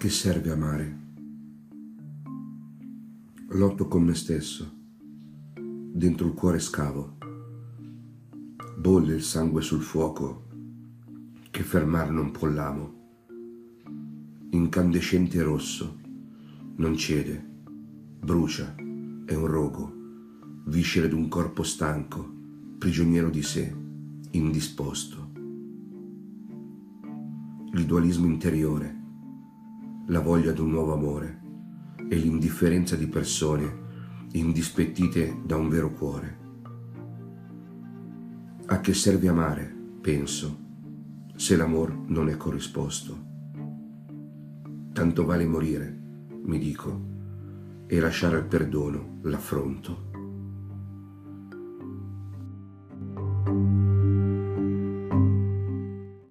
che serve amare? Lotto con me stesso, dentro il cuore scavo, bolle il sangue sul fuoco che fermar non può l'amo. Incandescente e rosso, non cede, brucia, è un rogo, viscere d'un corpo stanco, prigioniero di sé, indisposto. Il dualismo interiore, la voglia d'un nuovo amore e l'indifferenza di persone indispettite da un vero cuore. A che serve amare, penso, se l'amor non è corrisposto? Tanto vale morire, mi dico, e lasciare al perdono l'affronto.